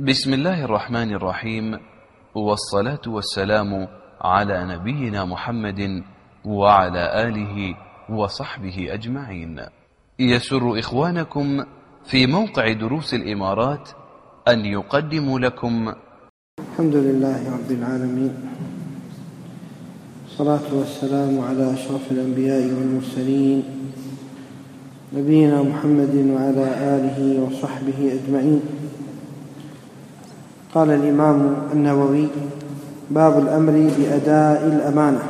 بسم الله الرحمن الرحيم، والصلاة والسلام على نبينا محمد وعلى آله وصحبه أجمعين. يسر إخوانكم في موقع دروس الإمارات أن يقدموا لكم الحمد لله رب العالمين، الصلاة والسلام على أشرف الأنبياء والمرسلين نبينا محمد وعلى آله وصحبه أجمعين. قال الإمام النووي: باب الأمر بأداء الأمانة.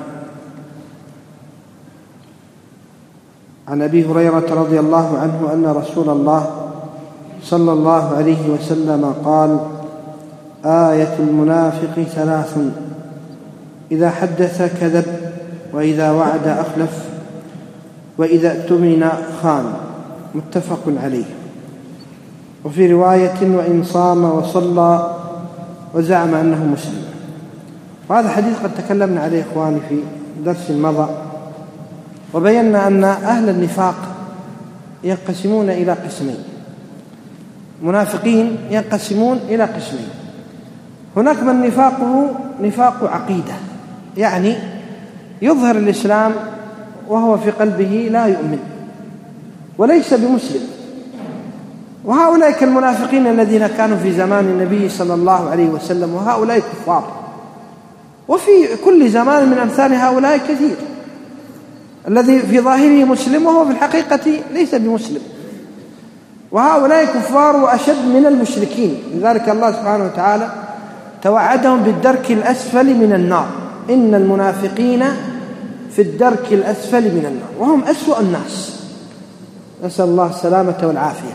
عن أبي هريرة رضي الله عنه أن رسول الله صلى الله عليه وسلم قال: آية المنافق ثلاث: إذا حدث كذب، وإذا وعد أخلف، وإذا اؤتمن خان. متفق عليه. وفي رواية: وإن صام وصلى وزعم أنه مسلم. وهذا حديث قد تكلمنا عليه إخواني في درس مضى، وبينا أن أهل النفاق ينقسمون إلى قسمين. منافقين ينقسمون إلى قسمين: هناك من نفاقه نفاق عقيدة، يعني يظهر الإسلام وهو في قلبه لا يؤمن وليس بمسلم، وهؤلاء كالمنافقين الذين كانوا في زمان النبي صلى الله عليه وسلم، وهؤلاء كفار، وفي كل زمان من أمثال هؤلاء كثير، الذي في ظاهره مسلم وهو في الحقيقة ليس بمسلم، وهؤلاء كفار وأشد من المشركين. لذلك الله سبحانه وتعالى توعدهم بالدرك الأسفل من النار: إن المنافقين في الدرك الأسفل من النار، وهم أسوأ الناس، نسأل الله السلامة والعافية.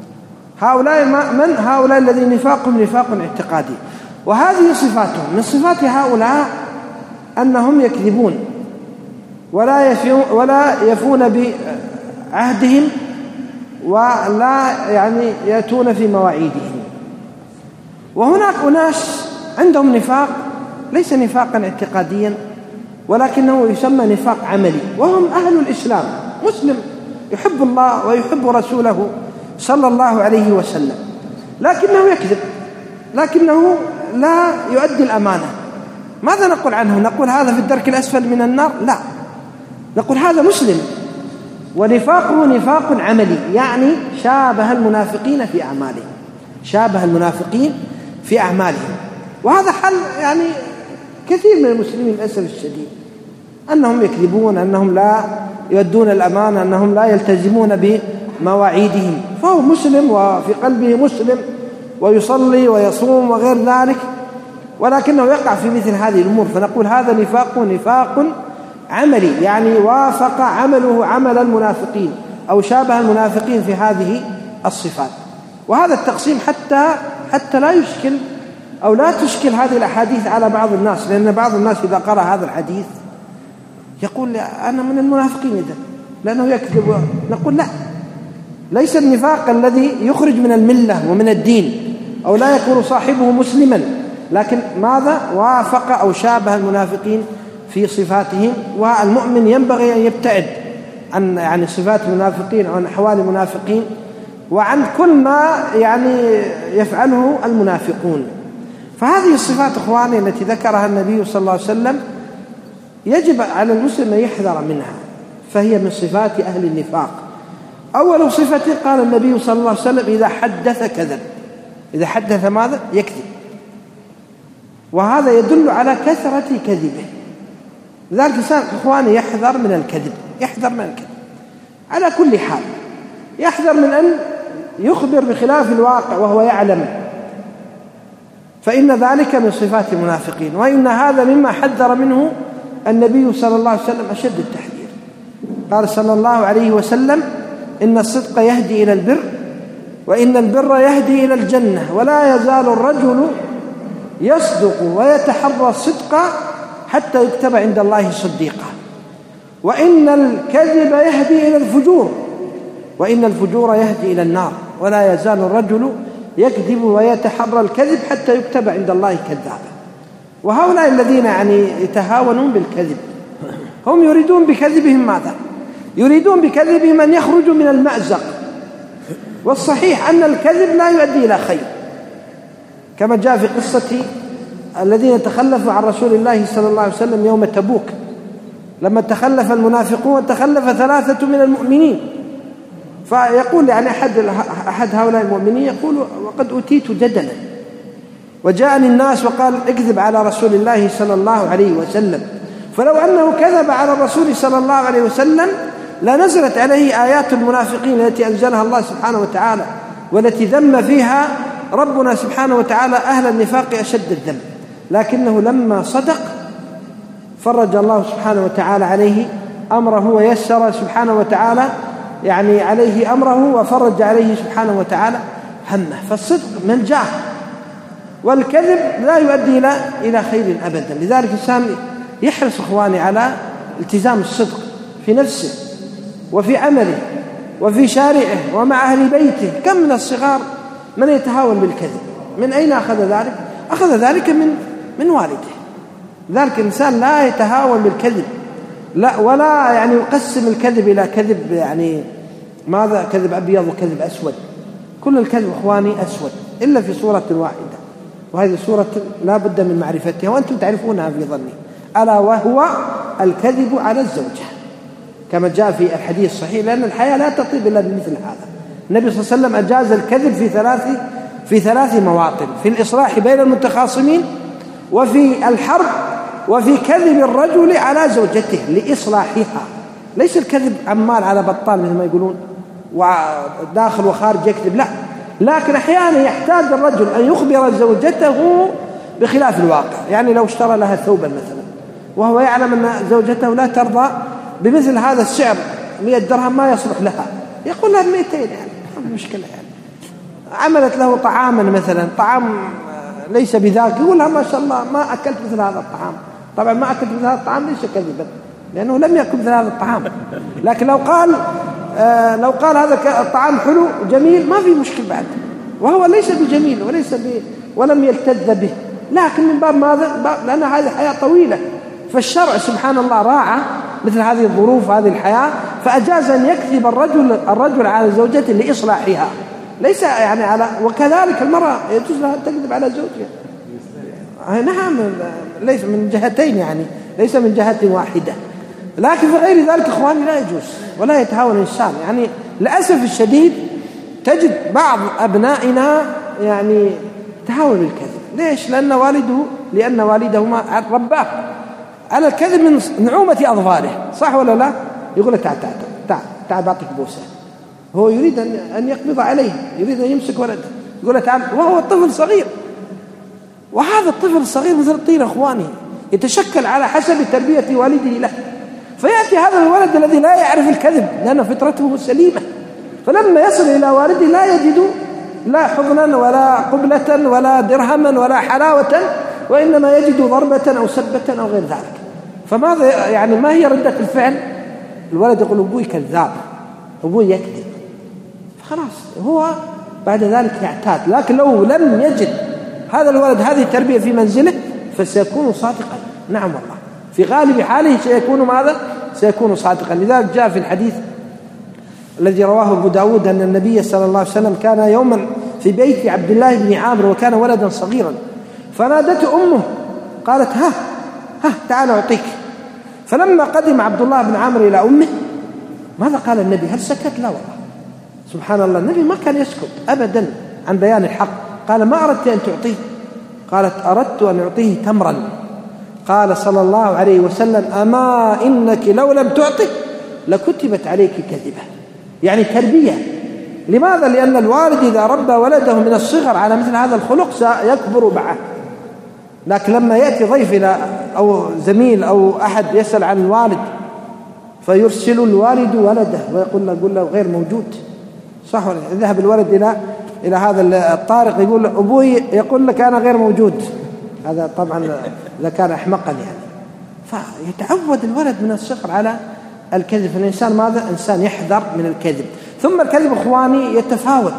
هؤلاء الذين نفاقهم نفاق اعتقادي، وهذه صفاتهم. من صفات هؤلاء أنهم يكذبون ولا يفون بعهدهم، ولا يأتون في مواعيدهم. وهناك أناس عندهم نفاق ليس نفاقا اعتقاديا، ولكنه يسمى نفاق عملي، وهم أهل الإسلام، مسلم يحب الله ويحب رسوله صلى الله عليه وسلم، لكنه يكذب، لكنه لا يؤدي الأمانة. ماذا نقول عنه؟ نقول هذا في الدرك الأسفل من النار؟ لا، نقول هذا مسلم ونفاقه نفاق عملي، يعني شابه المنافقين في أعمالهم، شابه المنافقين في أعمالهم. وهذا حل كثير من المسلمين للأسف الشديد، أنهم يكذبون، أنهم لا يؤدون الأمانة، أنهم لا يلتزمون بمواعيدهم، فهو مسلم وفي قلبه مسلم ويصلي ويصوم وغير ذلك، ولكنه يقع في مثل هذه الأمور، فنقول هذا نفاق عملي، يعني وافق عمله عمل المنافقين أو شابه المنافقين في هذه الصفات. وهذا التقسيم حتى لا يشكل أو لا تشكل هذه الأحاديث على بعض الناس، لأن بعض الناس إذا قرأ هذا الحديث يقول: أنا من المنافقين إذن لأنه يكذب. نقول: لا، ليس النفاق الذي يخرج من الملة ومن الدين أو لا يكون صاحبه مسلما، لكن ماذا؟ وافق أو شابه المنافقين في صفاتهم. والمؤمن ينبغي أن يبتعد عن صفات المنافقين أو عن أحوال المنافقين وعن كل ما يفعله المنافقون. فهذه الصفات إخواني التي ذكرها النبي صلى الله عليه وسلم يجب على المسلم أن يحذر منها، فهي من صفات أهل النفاق. أول صفة قال النبي صلى الله عليه وسلم: إذا حدث كذب. إذا حدث ماذا؟ يكذب. وهذا يدل على كثرة كذبه. لذلك الإنسان إخواني يحذر من الكذب، يحذر من الكذب على كل حال، يحذر من أن يخبر بخلاف الواقع وهو يعلم، فإن ذلك من صفات المنافقين. وإن هذا مما حذر منه النبي صلى الله عليه وسلم أشد التحذير. قال صلى الله عليه وسلم: إن الصدق يهدي إلى البر، وإن البر يهدي إلى الجنة، ولا يزال الرجل يصدق ويتحرى الصدق حتى يكتب عند الله صديقا، وإن الكذب يهدي إلى الفجور، وإن الفجور يهدي إلى النار، ولا يزال الرجل يكذب ويتحرى الكذب حتى يكتب عند الله كذابا. وهؤلاء الذين يتهاونون بالكذب هم يريدون بكذبهم ماذا؟ يريدون بكذبهم أن يخرجوا من المأزق، والصحيح أن الكذب لا يؤدي إلى خير، كما جاء في قصة الذين تخلفوا عن رسول الله صلى الله عليه وسلم يوم تبوك، لما تخلف المنافقون تخلف 3 من المؤمنين، فيقول يعني أحد هؤلاء المؤمنين يقول: وقد أوتيت جدلا، وجاءني الناس وقال اكذب على رسول الله صلى الله عليه وسلم، فلو أنه كذب على الرسول صلى الله عليه وسلم لنزلت عليه آيات المنافقين التي أنزلها الله سبحانه وتعالى، والتي ذم فيها ربنا سبحانه وتعالى أهل النفاق أشد الذم، لكنه لما صدق فرج الله سبحانه وتعالى عليه أمره، ويسر سبحانه وتعالى يعني عليه أمره، وفرج عليه سبحانه وتعالى همه. فالصدق منجاه، والكذب لا يؤدي إلى خير أبدا. لذلك الإنسان يحرص إخواني على التزام الصدق في نفسه وفي عمله وفي شارعه ومع أهل بيته. كم من الصغار من يتهاون بالكذب؟ من أين أخذ ذلك؟ أخذ ذلك من والده. ذلك الإنسان لا يتهاون بالكذب، لا، ولا يعني يقسم الكذب إلى كذب يعني ماذا، كذب أبيض وكذب أسود. كل الكذب إخواني أسود إلا في صورة واحدة، وهذه صورة لا بد من معرفتها وأنتم تعرفونها في ظني، ألا وهو الكذب على الزوجة، كما جاء في الحديث الصحيح، لأن الحياة لا تطيب إلا بمثل هذا. النبي صلى الله عليه وسلم أجاز الكذب في ثلاث مواطن: في الإصلاح بين المتخاصمين، وفي الحرب، وفي كذب الرجل على زوجته لإصلاحها. ليس الكذب عمال على بطال مثل ما يقولون وداخل وخارج يكذب، لا، لكن أحيانا يحتاج الرجل أن يخبر زوجته بخلاف الواقع. يعني لو اشترى لها ثوبا مثلا وهو يعلم أن زوجته لا ترضى بمثل هذا السعر 100 درهم ما يصلح لها، يقول لها 200 يعني مشكلة. يعني عملت له طعاما مثلا، طعام ليس بذاك، يقول لها ما شاء الله ما أكلت مثل هذا الطعام. طبعا ما أكلت مثل هذا الطعام ليس كذبا، لأنه لم يأكل مثل هذا الطعام. لكن لو قال هذا الطعام حلو جميل ما في مشكل بعد، وهو ليس بجميل ولم يلتذ به، لكن من باب ماذا؟ لأن هذه حياة طويلة، فالشرع سبحان الله راعى مثل هذه الظروف هذه الحياة، فأجاز أن يكذب الرجل على زوجته لإصلاحها، ليس يعني على. وكذلك المرأة يجوز لها أن تكذب على زوجها، نعم، ليس من جهتين، يعني ليس من جهة واحدة. لكن في غير ذلك إخواني لا يجوز ولا يتهاون الإنسان. يعني للأسف الشديد تجد بعض أبنائنا يعني تهاون بالكذب. ليش؟ لأن والده ما رباه على الكذب من نعومة أظفاره، صح ولا لا؟ يقول له تعال بعطيك بوسة، هو يريد أن يقبض عليه، يريد أن يمسك ولده، يقول له تعال، وهو طفل صغير. وهذا الطفل الصغير مثل الطير إخواني، يتشكل على حسب تربية والده له. فيأتي هذا الولد الذي لا يعرف الكذب لأن فطرته سليمة، فلما يصل إلى والده لا يجد لا حضنا ولا قبلة ولا درهما ولا حلاوة، وإنما يجد ضربة أو سبة أو غير ذلك. فماذا يعني ما هي ردة الفعل؟ الولد يقول أبوي كذاب، أبوي يكذب، خلاص هو بعد ذلك يعتاد. لكن لو لم يجد هذا الولد هذه التربية في منزله فسيكون صادقا، نعم والله، في غالب حاله سيكون ماذا؟ سيكون صادقا. لذلك جاء في الحديث الذي رواه أبو داود أن النبي صلى الله عليه وسلم كان يوما في بيت عبد الله بن عامر وكان ولدا صغيرا، فنادته أمه قالت ها تعال أعطيك. فلما قدم عبد الله بن عامر إلى أمه ماذا قال النبي؟ هل سكت؟ لا والله، سبحان الله، النبي ما كان يسكت أبدا عن بيان الحق. قال ما أردت أن تعطيه؟ قالت أردت أن أعطيه تمرا. قال صلى الله عليه وسلم أما إنك لو لم تعطه لكتبت عليك كذبة. يعني تربية. لماذا؟ لأن الوالد إذا ربى ولده من الصغر على مثل هذا الخلق سيكبر معه. لكن لما يأتي ضيف أو زميل أو أحد يسأل عن الوالد فيرسل الوالد ولده ويقول له غير موجود، صح ولا؟ ذهب الولد إلى هذا الطارق يقول أبوي يقول لك أنا غير موجود، هذا طبعا إذا كان أحمقا يعني. فيتعود الولد من الصغر على الكذب. فالإنسان ماذا؟ إنسان يحذر من الكذب. ثم الكذب إخواني يتفاوت،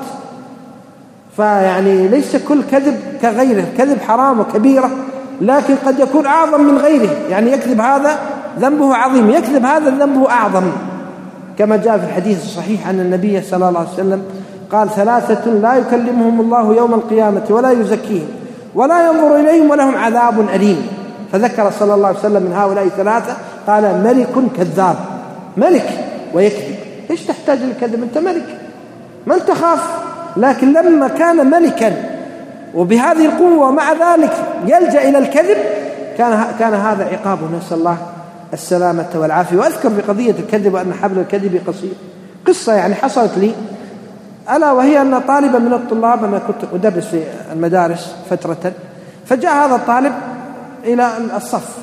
فيعني ليس كل كذب كغيره، كذب حرام وكبيرة، لكن قد يكون أعظم من غيره. يعني يكذب هذا ذنبه عظيم، يكذب هذا ذنبه أعظم، كما جاء في الحديث الصحيح عن النبي صلى الله عليه وسلم قال 3 لا يكلمهم الله يوم القيامة ولا يزكيهم ولا ينظر إليهم ولهم عذاب أليم. فذكر صلى الله عليه وسلم من هؤلاء ثلاثة قال ملك كذاب، ملك ويكذب. إيش تحتاج للكذب؟ أنت ملك، من تخاف. لكن لما كان ملكا وبهذه القوة ومع ذلك يلجأ إلى الكذب كان هذا عقابه، نسأل الله السلامة والعافية. وأذكر بقضية الكذب وأن حبل الكذب قصير، قصة يعني حصلت لي، ألا وهي أن طالبا من الطلاب، أنا كنت أدرس في المدارس فترة، فجاء هذا الطالب إلى الصف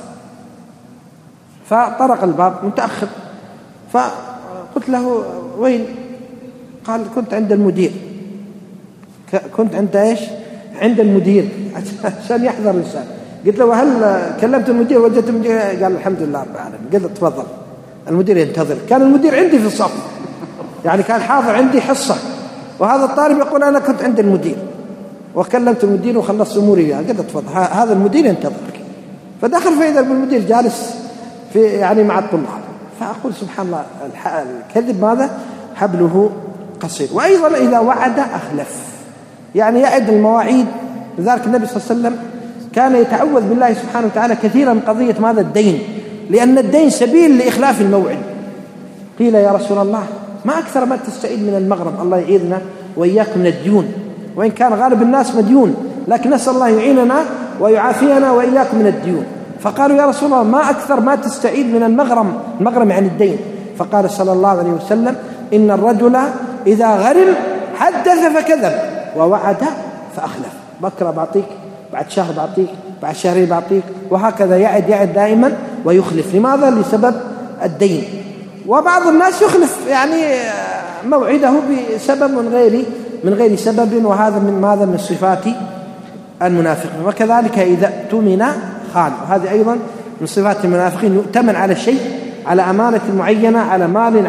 فطرق الباب متأخر، فقلت له وين؟ قال كنت عند المدير. كنت عند إيش؟ عند المدير، عشان يحذر الإنسان. قلت له هل كلمت المدير وجدت المدير؟ قال الحمد لله رب العالمين. قلت له تفضل، المدير ينتظر. كان المدير عندي في الصف، يعني كان حاضر عندي حصة، وهذا الطالب يقول أنا كنت عند المدير وكلمت المدير وخلصت أموري. قلت له تفضل، هذا المدير ينتظرك. فدخل فإذا بالمدير جالس في يعني مع الطلاب. فأقول سبحان الله، الكذب ماذا؟ حبله قصير. وأيضا إذا وعد أخلف، يعني يعد المواعيد. لذلك النبي صلى الله عليه وسلم كان يتعوذ بالله سبحانه وتعالى كثيرا من قضية ماذا؟ الدين، لأن الدين سبيل لإخلاف الموعد. قيل يا رسول الله ما أكثر ما تستعيد من المغرم، الله يعيذنا وإياكم من الديون، وإن كان غالب الناس مديون، لكن نسأل الله يعيننا ويعافينا وإياكم من الديون. فقالوا يا رسول الله ما أكثر ما تستعيد من المغرم عن الدين؟ فقال صلى الله عليه وسلم إن الرجل إذا غرم حدث فكذب ووعد فأخلف. بكرة بعطيك، بعد شهر بعطيك، بعد شهرين بعطيك، وهكذا يعد دائما ويخلف. لماذا؟ لسبب الدين. وبعض الناس يخلف يعني موعده بسبب من غير سبب، وهذا من ماذا؟ من صفات المنافقين. وكذلك إذا اؤتمن خان، وهذه أيضا من صفات المنافقين، يؤتمن على شيء، على أمانة معينة، على مال،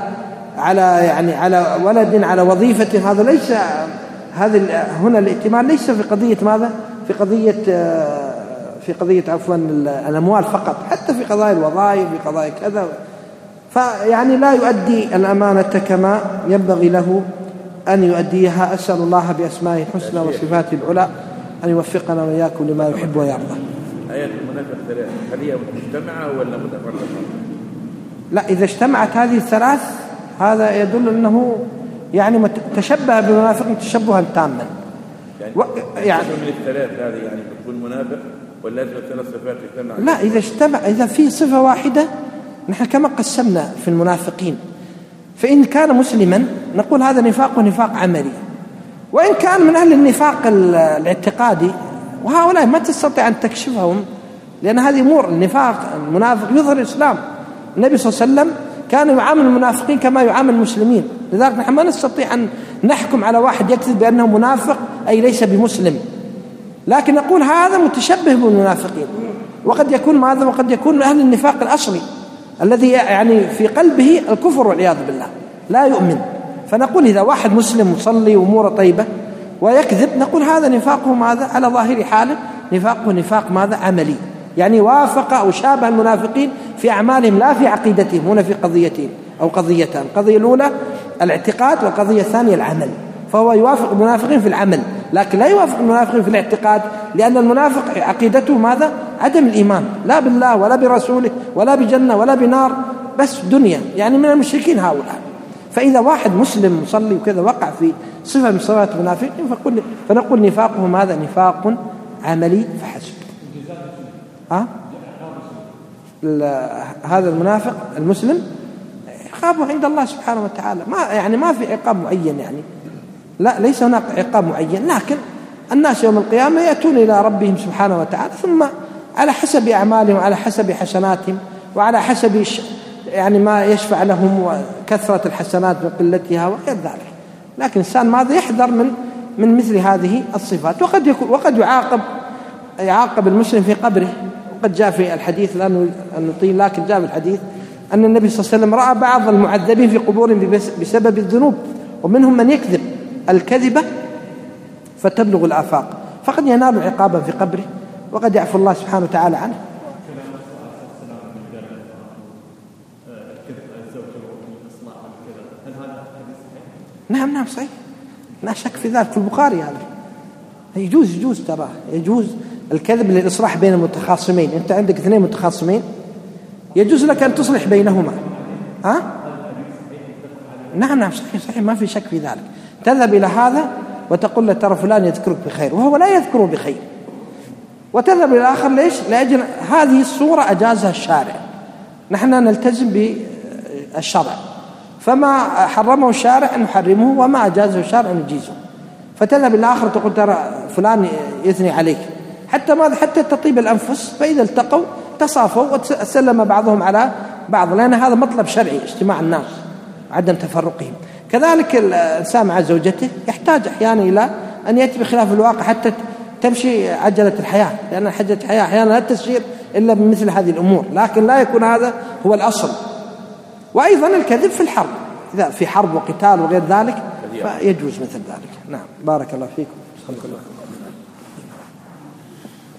على ولد، على وظيفة. هذا ليس هنا الائتمان ليس في قضية ماذا؟ في قضية عفوا الأموال فقط، حتى في قضايا الوظائف، في قضايا كذا. فيعني لا يؤدي الأمانة كما ينبغي له أن يؤديها. أسأل الله بأسمائه الحسنى وصفاته العلى أن يوفقنا وإياكم لما يحب ويرضى. آيات المنافق ثلاث، هل هي مجتمعة ولا متفرقة؟ لا، إذا اجتمعت هذه الثلاث هذا يدل أنه يعني تشبه بالمنافق تشبها تاما. يعني من الثلاث هذه يعني بتكون منافق ولا لازم الثلاث صفات تجتمع؟ لا، إذا اجتمع، إذا في صفة واحدة، نحن كما قسمنا في المنافقين، فإن كان مسلما نقول هذا نفاق عملي، وإن كان من أهل النفاق الاعتقادي، وهؤلاء ما تستطيع أن تكشفهم، لأن هذه أمور النفاق. المنافق يظهر الإسلام. النبي صلى الله عليه وسلم كان يعامل المنافقين كما يعامل المسلمين. لذلك نحن ما نستطيع أن نحكم على واحد يكذب بأنه منافق أي ليس بمسلم، لكن نقول هذا متشبه بالمنافقين. وقد يكون ماذا؟ وقد يكون من أهل النفاق الأصلي الذي يعني في قلبه الكفر والعياذ بالله، لا يؤمن. فنقول إذا واحد مسلم مصلي وأموره طيبة ويكذب، نقول هذا نفاقه ماذا؟ على ظاهر حاله نفاقه نفاق ماذا؟ عملي، يعني وافق أو شابه المنافقين في أعمالهم لا في عقيدتهم. هنا في قضيتين أو قضيتان، القضية الأولى الاعتقاد، والقضية الثانية العمل. فهو يوافق المنافقين في العمل، لكن لا يوافق المنافقين في الاعتقاد، لأن المنافق عقيدته ماذا؟ عدم الإيمان، لا بالله ولا برسوله ولا بجنة ولا بنار، بس دنيا، يعني من المشركين هؤلاء. فإذا واحد مسلم مصلي وكذا وقع في صفة من صفات المنافقين فنقول نفاقه ماذا؟ نفاق عملي فحسب. هذا المنافق المسلم عقابه عند الله سبحانه وتعالى، ما في عقاب معين، يعني لا، ليس هناك عقاب معين، لكن الناس يوم القيامة يأتون إلى ربهم سبحانه وتعالى، ثم على حسب أعمالهم وعلى حسب حسناتهم وعلى حسب يعني ما يشفع لهم وكثرة الحسنات وقلتها وغير ذلك. لكن الإنسان ماذا؟ يحذر من مثل هذه الصفات. وقد يعاقب المسلم في قبره. وقد جاء في الحديث، لا نطيل، لكن جاء في الحديث أن النبي صلى الله عليه وسلم رأى بعض المعذبين في قبورهم بسبب الذنوب، ومنهم من يكذب الكذبة فتبلغ الآفاق، فقد ينال عقابا في قبره، وقد يعفو الله سبحانه وتعالى عنه. نعم صحيح، لا شك في ذلك، في البخاري هذا يجوز ترى، يجوز الكذب للإصلاح بين المتخاصمين. أنت عندك اثنين متخاصمين، يجوز لك أن تصلح بينهما. نعم صحيح ما في شك في ذلك. تذهب إلى هذا وتقول له ترى فلان يذكرك بخير وهو لا يذكره بخير، وتذهب إلى الآخر. ليش؟ لأجل هذه الصورة أجازها الشارع، نحن نلتزم بالشرع، فما حرمه الشارع نحرمه وما أجازه الشارع نجيزه. فتذهب إلى الآخر تقول ترى فلان يثني عليك، حتى تطيب الأنفس. فإذا التقوا تصافوا وتسلم بعضهم على بعض، لأن هذا مطلب شرعي، اجتماع الناس، عدم تفرقهم. كذلك الإنسان مع زوجته يحتاج أحيانا إلى أن يأتي بخلاف الواقع حتى تمشي عجلة الحياة، لأن حجة الحياة أحيانا لا تسير إلا بمثل هذه الأمور، لكن لا يكون هذا هو الأصل. وأيضا الكذب في الحرب، إذا في حرب وقتال وغير ذلك فيجوز مثل ذلك. نعم، بارك الله فيكم.